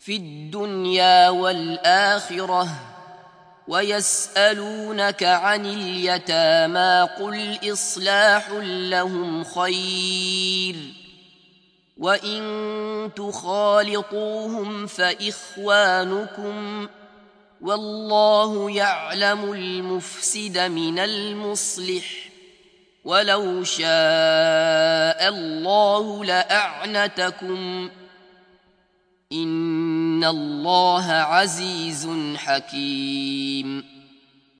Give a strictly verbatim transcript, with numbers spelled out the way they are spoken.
في الدنيا والآخرة ويسألونك عن اليتامى قل إصلاح لهم خير وإن تخالطوهم فإخوانكم والله يعلم المفسد من المصلح ولو شاء الله لأعنتكم إن الله عزيز حكيم.